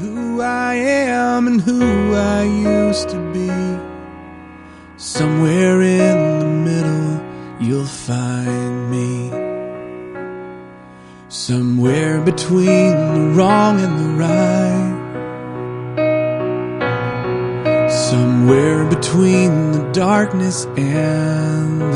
who I am and who I used to be. Somewhere in the middle you'll find me. Somewhere between the wrong and the right. Somewhere between the darkness and